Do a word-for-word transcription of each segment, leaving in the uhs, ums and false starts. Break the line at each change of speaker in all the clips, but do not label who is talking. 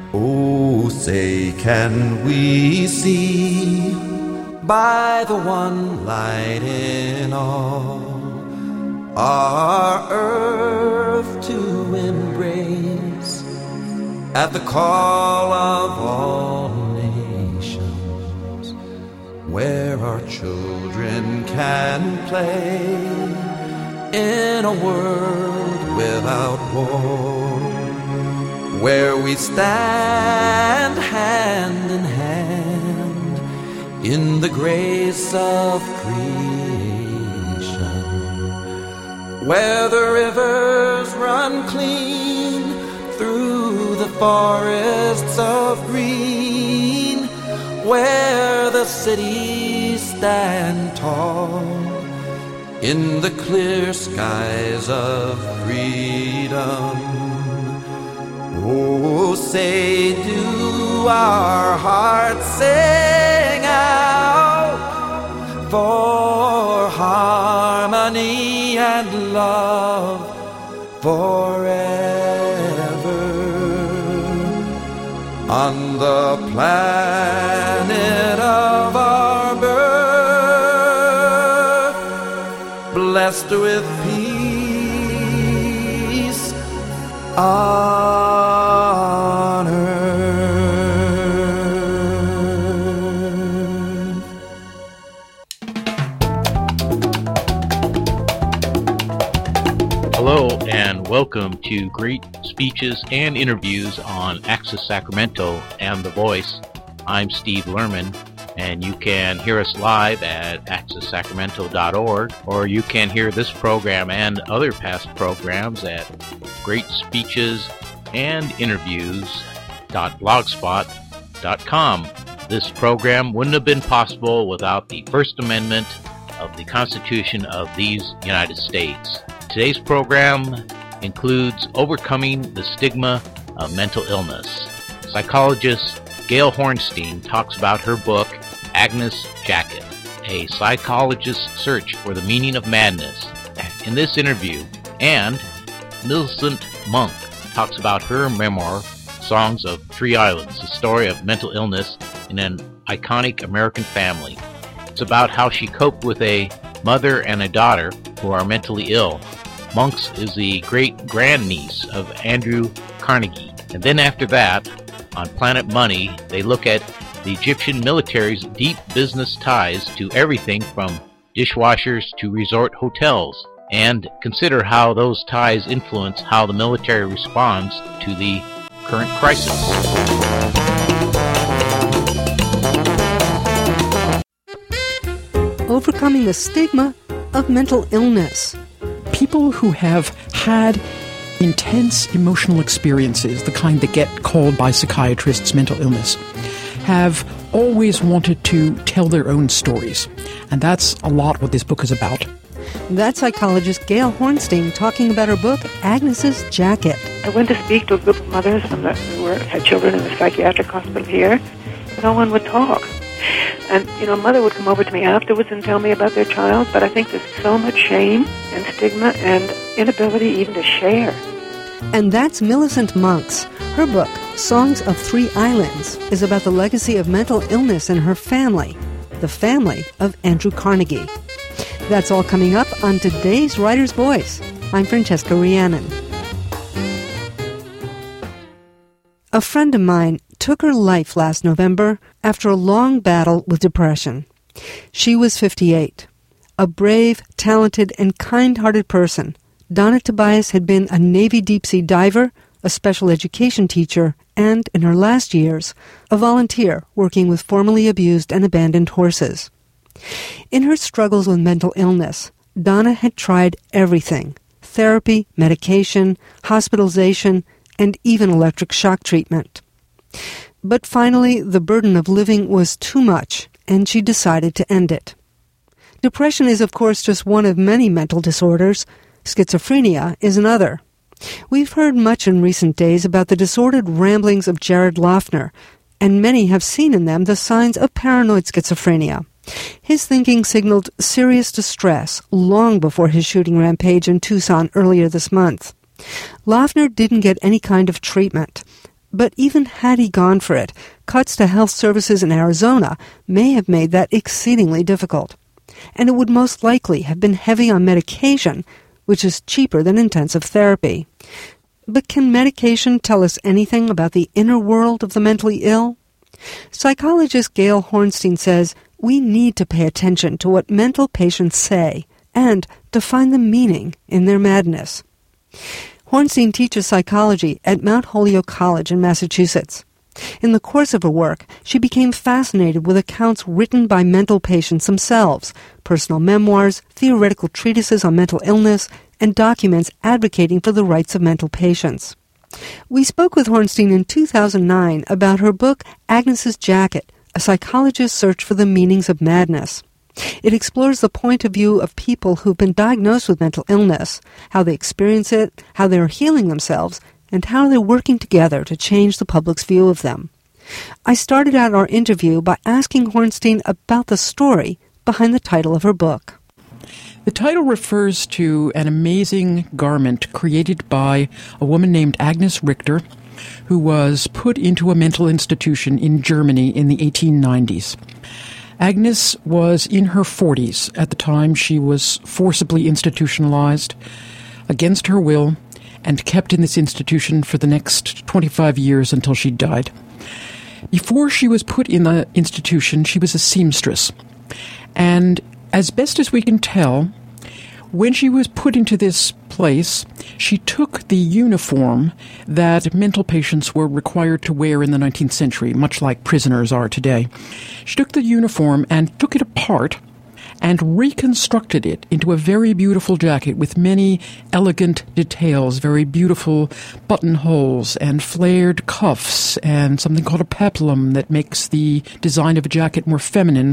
Oh, say can we see by the one light in all our earth to embrace at the call of all nations, where our children can play in a world without war, where we stand hand in hand in the grace of creation, where the rivers run clean through the forests of green, where the cities stand tall in the clear skies of freedom. Oh, say do our hearts sing out for harmony and love forever on the planet of our birth, blessed with peace on earth.
Hello and welcome to Great Speeches and Interviews on Access Sacramento and The Voice. I'm Steve Lerman, and you can hear us live at access sacramento dot org, or you can hear this program and other past programs at great speeches and interviews dot blogspot dot com. This program wouldn't have been possible without the First Amendment of the Constitution of these United States. Today's program includes overcoming the stigma of mental illness. Psychologist Gail Hornstein talks about her book, Agnes Jacket, a psychologist's search for the meaning of madness, in this interview. And Millicent Monk talks about her memoir, Songs of Three Islands, the story of mental illness in an iconic American family. It's about how she coped with a mother and a daughter who are mentally ill. Monks is the great-grandniece of Andrew Carnegie. And then after that, on Planet Money, they look at the Egyptian military's deep business ties to everything from dishwashers to resort hotels, and consider how those ties influence how the military responds to the current crisis.
Overcoming the stigma of mental illness.
People who have had intense emotional experiences, the kind that get called by psychiatrists mental illness, have always wanted to tell their own stories. And that's a lot what this book is about.
That's psychologist Gail Hornstein talking about her book, Agnes's Jacket.
I went to speak to a group of mothers from the, who were, had children in the psychiatric hospital here. No one would talk. And, you know, a mother would come over to me afterwards and tell me about their child, but I think there's so much shame and stigma and inability even to share.
And that's Millicent Monk's. Her book, Songs of Three Islands, is about the legacy of mental illness in her family, the family of Andrew Carnegie. That's all coming up on today's Writer's Voice. I'm Francesca Rhiannon. A friend of mine took her life last November after a long battle with depression. She was fifty-eight. A brave, talented, and kind-hearted person, Donna Tobias had been a Navy deep-sea diver, a special education teacher, and, in her last years, a volunteer working with formerly abused and abandoned horses. In her struggles with mental illness, Donna had tried everything: therapy, medication, hospitalization, and even electric shock treatment. But finally, the burden of living was too much, and she decided to end it. Depression is, of course, just one of many mental disorders. Schizophrenia is another. We've heard much in recent days about the disordered ramblings of Jared Loughner, and many have seen in them the signs of paranoid schizophrenia. His thinking signaled serious distress long before his shooting rampage in Tucson earlier this month. Loughner didn't get any kind of treatment, But even had he gone for it, cuts to health services in Arizona may have made that exceedingly difficult. And it would most likely have been heavy on medication, which is cheaper than intensive therapy. But can medication tell us anything about the inner world of the mentally ill? Psychologist Gail Hornstein says we need to pay attention to what mental patients say and to find the meaning in their madness. Hornstein teaches psychology at Mount Holyoke College in Massachusetts. In the course of her work, she became fascinated with accounts written by mental patients themselves, personal memoirs, theoretical treatises on mental illness, and documents advocating for the rights of mental patients. We spoke with Hornstein in two thousand nine about her book, Agnes's Jacket, A Psychologist's Search for the Meanings of Madness. It explores the point of view of people who've been diagnosed with mental illness, how they experience it, how they are healing themselves, and how they're working together to change the public's view of them. I started out our interview by asking Hornstein about the story behind the title of her book.
The title refers to an amazing garment created by a woman named Agnes Richter, who was put into a mental institution in Germany in the eighteen nineties. Agnes was in her forties at the time she was forcibly institutionalized against her will and kept in this institution for the next twenty-five years until she died. Before she was put in the institution, she was a seamstress. And as best as we can tell, when she was put into this place, she took the uniform that mental patients were required to wear in the nineteenth century, much like prisoners are today. She took the uniform and took it apart and reconstructed it into a very beautiful jacket with many elegant details, very beautiful buttonholes and flared cuffs and something called a peplum that makes the design of a jacket more feminine.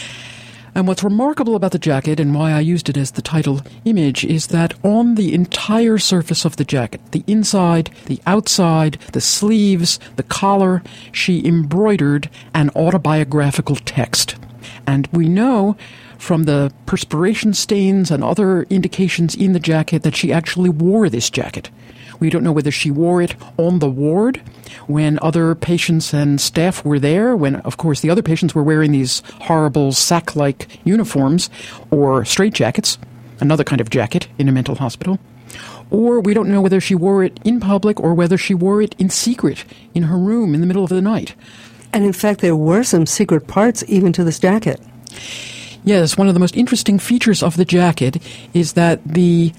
And what's remarkable about the jacket, and why I used it as the title image, is that on the entire surface of the jacket, the inside, the outside, the sleeves, the collar, she embroidered an autobiographical text. And we know from the perspiration stains and other indications in the jacket that she actually wore this jacket. We don't know whether she wore it on the ward when other patients and staff were there, when, of course, the other patients were wearing these horrible sack-like uniforms or straitjackets, another kind of jacket in a mental hospital. Or we don't know whether she wore it in public or whether she wore it in secret in her room in the middle of the night.
And in fact, there were some secret parts even to this jacket.
Yes, one of the most interesting features of the jacket is that the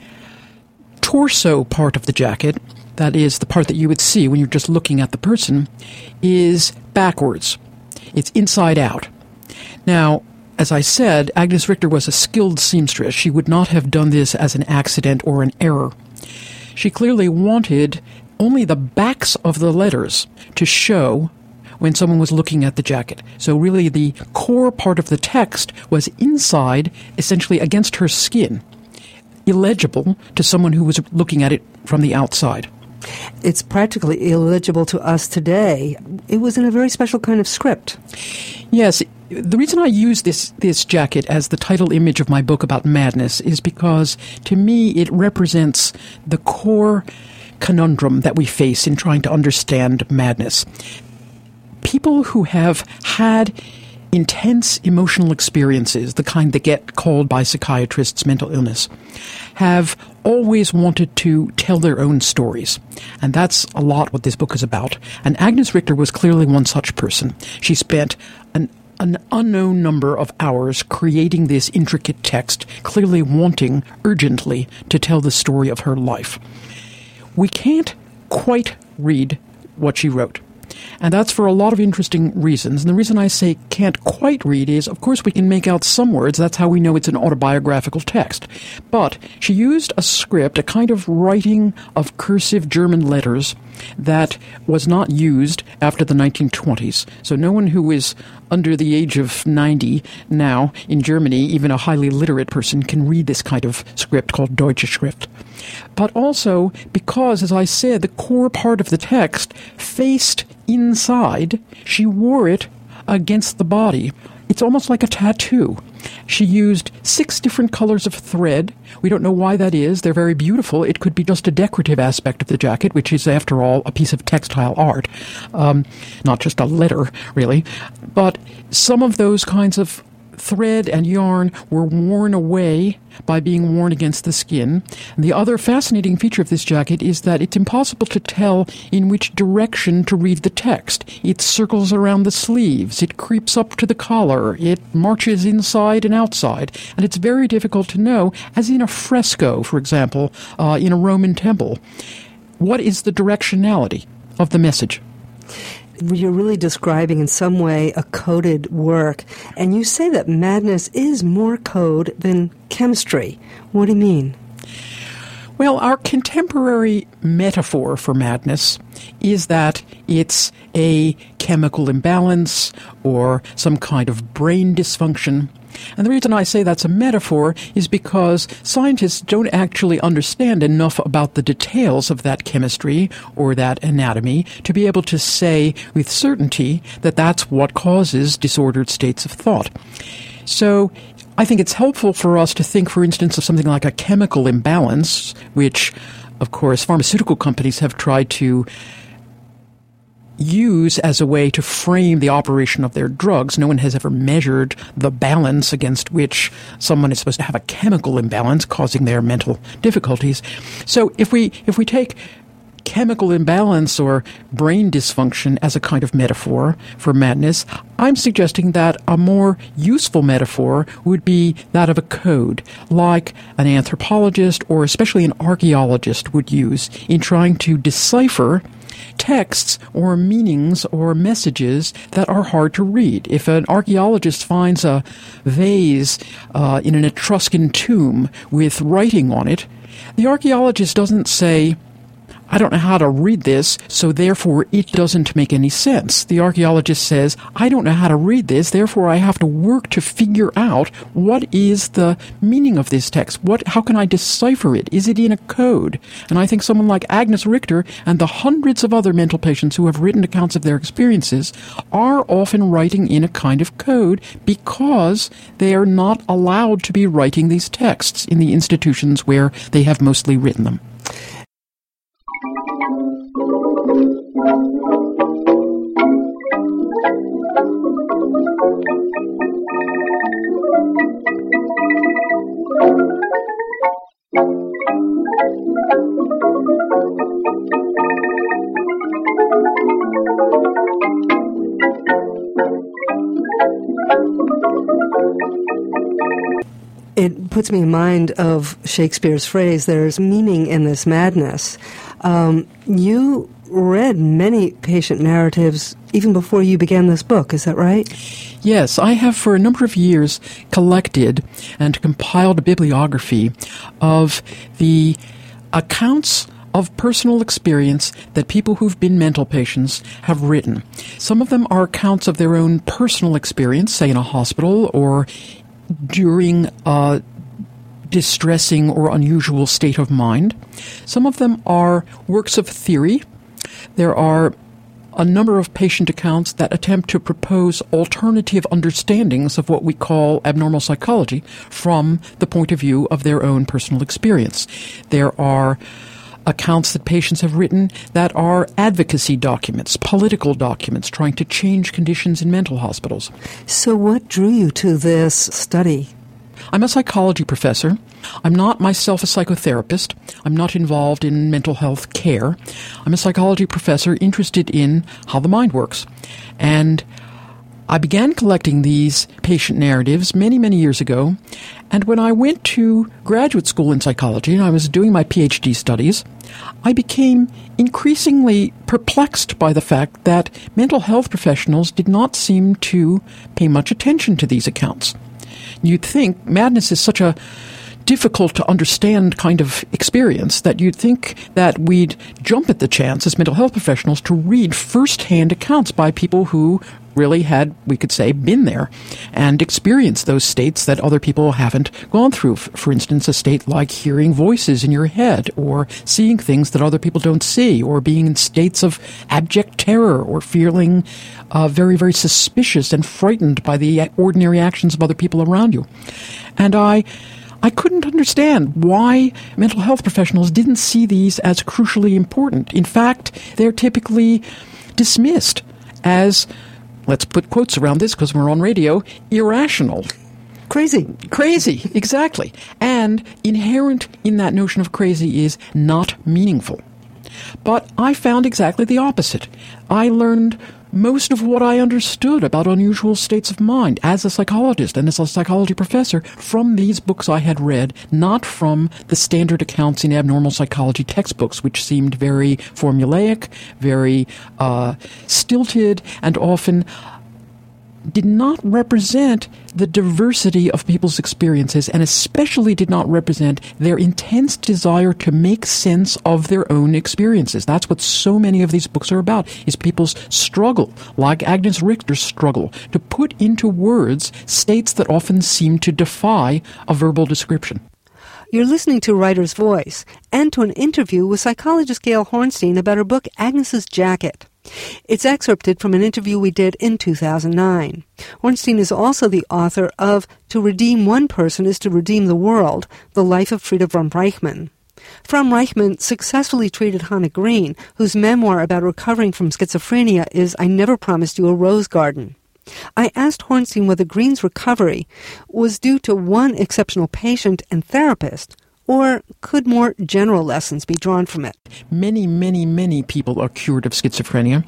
torso part of the jacket, that is the part that you would see when you're just looking at the person, is backwards. It's inside out. Now, as I said, Agnes Richter was a skilled seamstress. She would not have done this as an accident or an error. She clearly wanted only the backs of the letters to show when someone was looking at the jacket. So really the core part of the text was inside, essentially against her skin, illegible to someone who was looking at it from the outside.
It's practically illegible to us today. It was in a very special kind of script.
Yes. The reason I use this, this jacket as the title image of my book about madness is because, to me, it represents the core conundrum that we face in trying to understand madness. People who have had intense emotional experiences, the kind that get called by psychiatrists mental illness, have always wanted to tell their own stories. And that's a lot what this book is about. And Agnes Richter was clearly one such person. She spent an, an unknown number of hours creating this intricate text, clearly wanting urgently to tell the story of her life. We can't quite read what she wrote. And that's for a lot of interesting reasons. And the reason I say can't quite read is, of course, we can make out some words. That's how we know it's an autobiographical text. But she used a script, a kind of writing of cursive German letters that was not used after the nineteen twenties. So no one who is under the age of ninety now in Germany, even a highly literate person, can read this kind of script called Deutsche Schrift. But also because, as I said, the core part of the text faced inside, she wore it against the body. It's almost like a tattoo. She used six different colors of thread. We don't know why that is. They're very beautiful. It could be just a decorative aspect of the jacket, which is, after all, a piece of textile art, um, not just a letter, really. But some of those kinds of thread and yarn were worn away by being worn against the skin. And the other fascinating feature of this jacket is that it's impossible to tell in which direction to read the text. It circles around the sleeves, it creeps up to the collar, it marches inside and outside, and it's very difficult to know, as in a fresco, for example, uh, in a Roman temple, what is the directionality of the message.
You're really describing in some way a coded work, and you say that madness is more code than chemistry. What do you mean?
Well, our contemporary metaphor for madness is that it's a chemical imbalance or some kind of brain dysfunction. And the reason I say that's a metaphor is because scientists don't actually understand enough about the details of that chemistry or that anatomy to be able to say with certainty that that's what causes disordered states of thought. So I think it's helpful for us to think, for instance, of something like a chemical imbalance, which, of course, pharmaceutical companies have tried to use as a way to frame the operation of their drugs. No one has ever measured the balance against which someone is supposed to have a chemical imbalance causing their mental difficulties. So if we if we take chemical imbalance or brain dysfunction as a kind of metaphor for madness, I'm suggesting that a more useful metaphor would be that of a code, like an anthropologist or especially an archaeologist would use in trying to decipher texts or meanings or messages that are hard to read. If an archaeologist finds a vase uh, in an Etruscan tomb with writing on it, the archaeologist doesn't say, I don't know how to read this, so therefore it doesn't make any sense. The archaeologist says, I don't know how to read this, therefore I have to work to figure out what is the meaning of this text. What, how can I decipher it? Is it in a code? And I think someone like Agnes Richter and the hundreds of other mental patients who have written accounts of their experiences are often writing in a kind of code because they are not allowed to be writing these texts in the institutions where they have mostly written them.
It puts me in mind of Shakespeare's phrase, there's meaning in this madness. Um, you read many patient narratives even before you began this book, is that right?
Yes, I have for a number of years collected and compiled a bibliography of the accounts of personal experience that people who've been mental patients have written. Some of them are accounts of their own personal experience, say in a hospital or during a distressing or unusual state of mind. Some of them are works of theory. There are a number of patient accounts that attempt to propose alternative understandings of what we call abnormal psychology from the point of view of their own personal experience. There are accounts that patients have written that are advocacy documents, political documents, trying to change conditions in mental hospitals.
So what drew you to this study?
I'm a psychology professor. I'm not myself a psychotherapist. I'm not involved in mental health care. I'm a psychology professor interested in how the mind works. And I began collecting these patient narratives many, many years ago. And when I went to graduate school in psychology and I was doing my P H D studies, I became increasingly perplexed by the fact that mental health professionals did not seem to pay much attention to these accounts. You'd think madness is such a difficult to understand kind of experience that you'd think that we'd jump at the chance as mental health professionals to read firsthand accounts by people who really had, we could say, been there and experienced those states that other people haven't gone through. For instance, a state like hearing voices in your head, or seeing things that other people don't see, or being in states of abject terror, or feeling uh, very, very suspicious and frightened by the ordinary actions of other people around you. And I... I couldn't understand why mental health professionals didn't see these as crucially important. In fact, they're typically dismissed as, let's put quotes around this because we're on radio, irrational.
Crazy.
Crazy, exactly. And inherent in that notion of crazy is not meaningful. But I found exactly the opposite. I learned most of what I understood about unusual states of mind as a psychologist and as a psychology professor from these books I had read, not from the standard accounts in abnormal psychology textbooks, which seemed very formulaic, very uh, stilted, and often did not represent the diversity of people's experiences, and especially did not represent their intense desire to make sense of their own experiences. That's what so many of these books are about, is people's struggle, like Agnes Richter's struggle, to put into words states that often seem to defy a verbal description.
You're listening to Writer's Voice, and to an interview with psychologist Gail Hornstein about her book, Agnes's Jacket. It's excerpted from an interview we did in two thousand nine. Hornstein is also the author of To Redeem One Person is to Redeem the World, The Life of Frieda von Reichmann. Von Reichmann successfully treated Hannah Green, whose memoir about recovering from schizophrenia is I Never Promised You a Rose Garden. I asked Hornstein whether Green's recovery was due to one exceptional patient and therapist, or could more general lessons be drawn from it?
Many, many, many people are cured of schizophrenia,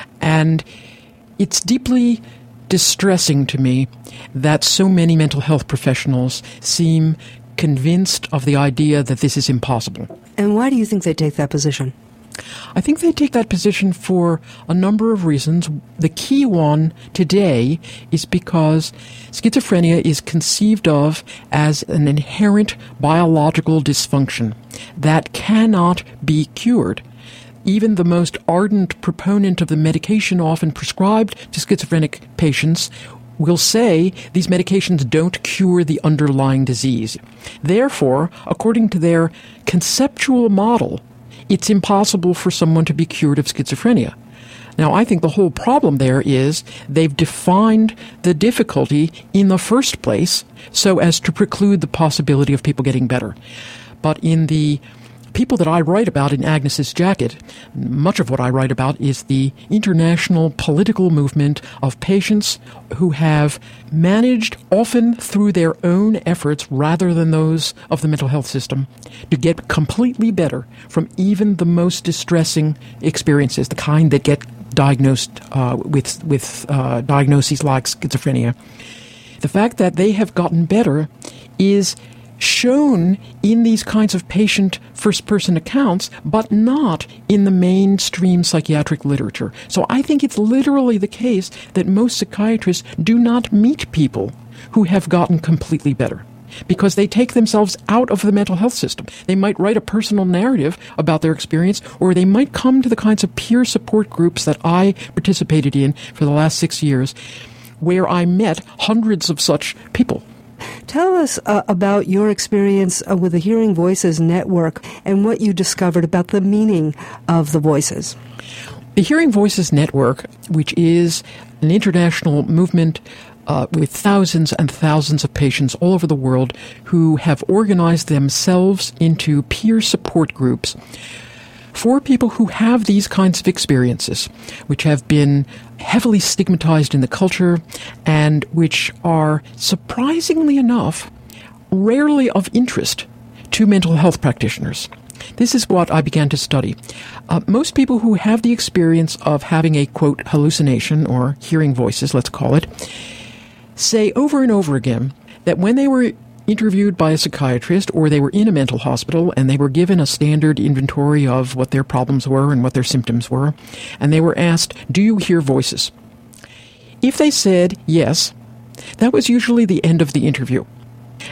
and it's deeply distressing to me that so many mental health professionals seem convinced of the idea that this is impossible.
And why do you think they take that position?
I think they take that position for a number of reasons. The key one today is because schizophrenia is conceived of as an inherent biological dysfunction that cannot be cured. Even the most ardent proponent of the medication often prescribed to schizophrenic patients will say these medications don't cure the underlying disease. Therefore, according to their conceptual model, it's impossible for someone to be cured of schizophrenia. Now, I think the whole problem there is they've defined the difficulty in the first place so as to preclude the possibility of people getting better. But in the people that I write about in Agnes's Jacket, much of what I write about is the international political movement of patients who have managed, often through their own efforts rather than those of the mental health system, to get completely better from even the most distressing experiences, the kind that get diagnosed uh, with, with uh, diagnoses like schizophrenia. The fact that they have gotten better is shown in these kinds of patient first-person accounts, but not in the mainstream psychiatric literature. So I think it's literally the case that most psychiatrists do not meet people who have gotten completely better, because they take themselves out of the mental health system. They might write a personal narrative about their experience, or they might come to the kinds of peer support groups that I participated in for the last six years, where I met hundreds of such people.
Tell us uh, about your experience uh, with the Hearing Voices Network and what you discovered about the meaning of the voices.
The Hearing Voices Network, which is an international movement uh, with thousands and thousands of patients all over the world who have organized themselves into peer support groups for people who have these kinds of experiences, which have been heavily stigmatized in the culture and which are, surprisingly enough, rarely of interest to mental health practitioners. This is what I began to study. Uh, most people who have the experience of having a, quote, hallucination, or hearing voices, let's call it, say over and over again that when they were interviewed by a psychiatrist, or they were in a mental hospital and they were given a standard inventory of what their problems were and what their symptoms were, and they were asked, do you hear voices? If they said yes, that was usually the end of the interview.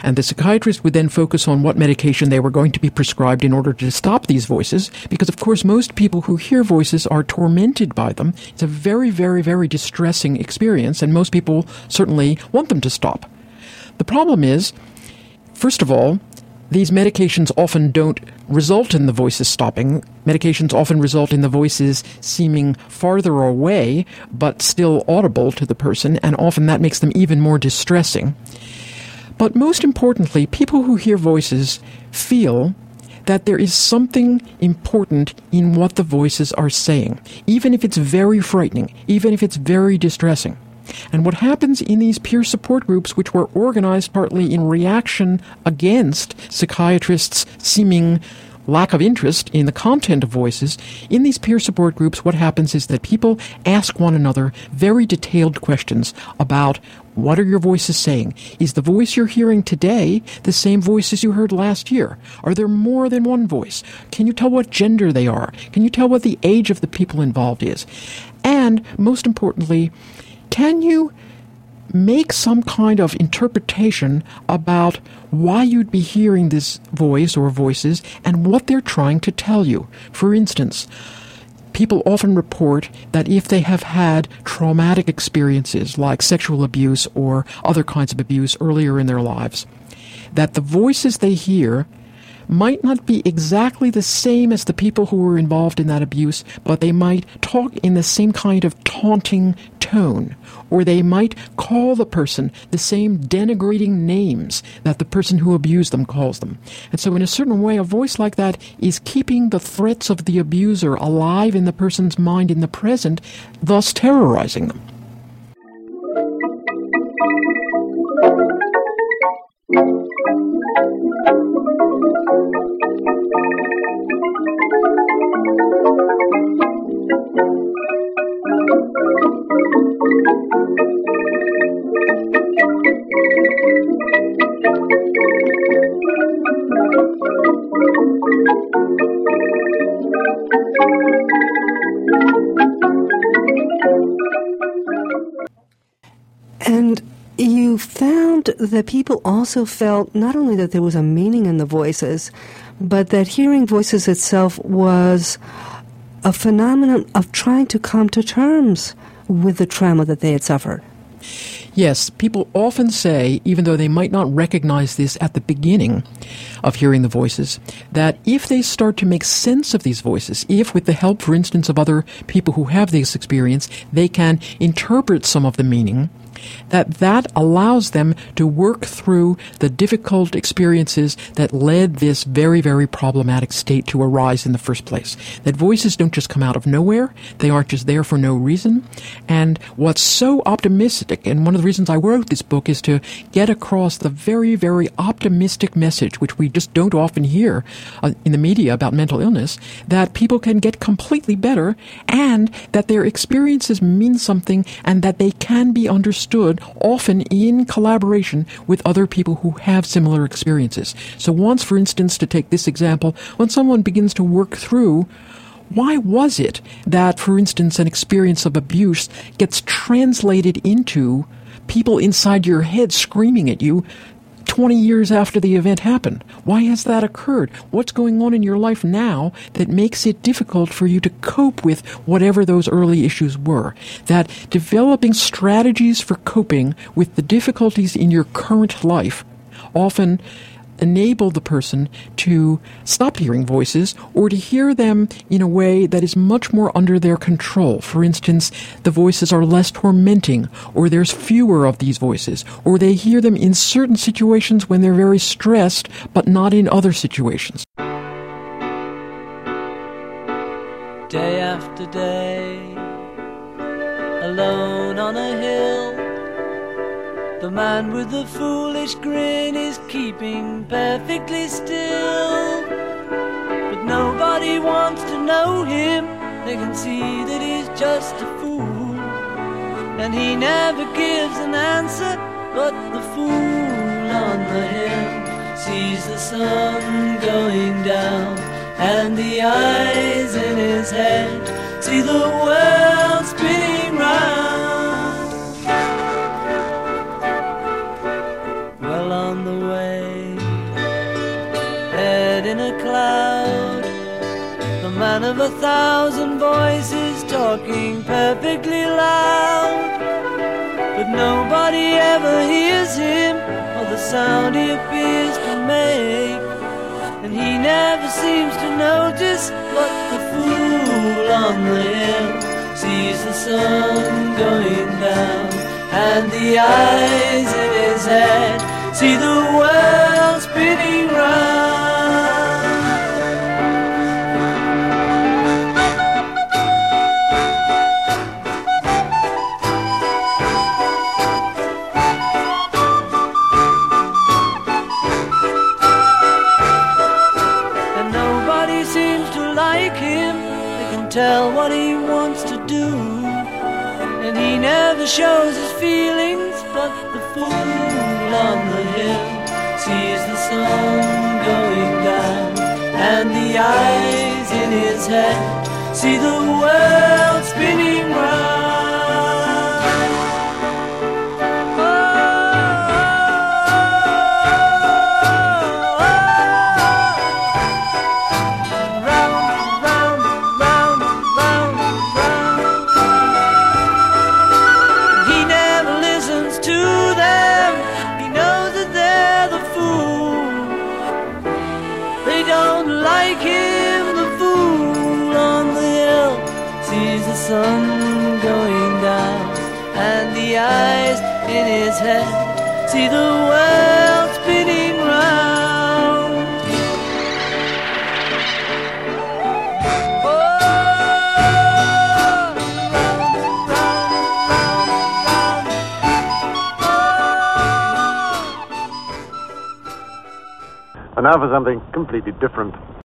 And the psychiatrist would then focus on what medication they were going to be prescribed in order to stop these voices, because, of course, most people who hear voices are tormented by them. It's a very, very, very distressing experience, and most people certainly want them to stop. The problem is, first of all, these medications often don't result in the voices stopping. Medications often result in the voices seeming farther away, but still audible to the person, and often that makes them even more distressing. But most importantly, people who hear voices feel that there is something important in what the voices are saying, even if it's very frightening, even if it's very distressing. And what happens in these peer support groups, which were organized partly in reaction against psychiatrists' seeming lack of interest in the content of voices, in these peer support groups, what happens is that people ask one another very detailed questions about what are your voices saying? Is the voice you're hearing today the same voice as you heard last year? Are there more than one voice? Can you tell what gender they are? Can you tell what the age of the people involved is? And most importantly, can you make some kind of interpretation about why you'd be hearing this voice or voices and what they're trying to tell you? For instance, people often report that if they have had traumatic experiences like sexual abuse or other kinds of abuse earlier in their lives, that the voices they hear might not be exactly the same as the people who were involved in that abuse, but they might talk in the same kind of taunting tone, or they might call the person the same denigrating names that the person who abused them calls them. And so in a certain way, a voice like that is keeping the threats of the abuser alive in the person's mind in the present, thus terrorizing them.
And you found that people also felt not only that there was a meaning in the voices, but that hearing voices itself was a phenomenon of trying to come to terms with the trauma that they had suffered.
Yes, people often say, even though they might not recognize this at the beginning of hearing the voices, that if they start to make sense of these voices, if with the help, for instance, of other people who have this experience, they can interpret some of the meaning, that that allows them to work through the difficult experiences that led this very, very problematic state to arise in the first place. That voices don't just come out of nowhere. They aren't just there for no reason. And what's so optimistic, and one of the reasons I wrote this book, is to get across the very, very optimistic message, which we just don't often hear uh, in the media about mental illness, that people can get completely better and that their experiences mean something and that they can be understood, often in collaboration with other people who have similar experiences. So once, for instance, to take this example, when someone begins to work through why was it that, for instance, an experience of abuse gets translated into people inside your head screaming at you twenty years after the event happened? Why has that occurred? What's going on in your life now that makes it difficult for you to cope with whatever those early issues were? That developing strategies for coping with the difficulties in your current life often enable the person to stop hearing voices or to hear them in a way that is much more under their control. For instance, the voices are less tormenting, or there's fewer of these voices, or they hear them in certain situations when they're very stressed, but not in other situations.
Day after day, alone on a hill, the man with the foolish grin is keeping perfectly still. But nobody wants to know him. They can see that he's just a fool, and he never gives an answer. But the fool on the hill sees the sun going down, and the eyes in his head see the world spinning round. On the way thousand voices talking perfectly loud, but nobody ever hears him or the sound he appears to make. And he never seems to notice, but the fool on the hill sees the sun going down, and the eyes in his head see the world spinning round. And nobody seems to like him. They can tell what he wants to do, and he never shows his feelings, but the fool on the hill sees the sun going down, and the eyes in his head see the world spinning round. Oh, round, round, round, round, round. He never listens to them. He knows that they're the fool. They don't like him. The fool on the hill sees the sun going down, and the eyes in his head see the world spinning round. Oh, round, round, round, round.
And now for something completely different.